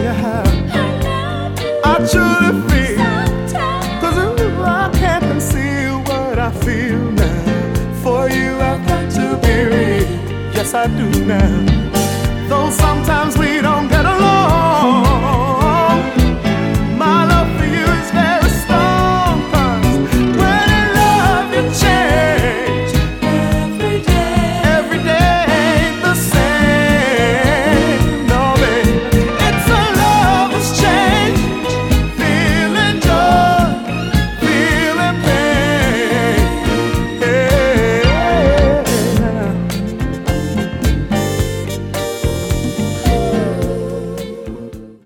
you how I truly feel. 'Cause I can't conceal what I feel now. For you I've got to be real. Yes, I do now.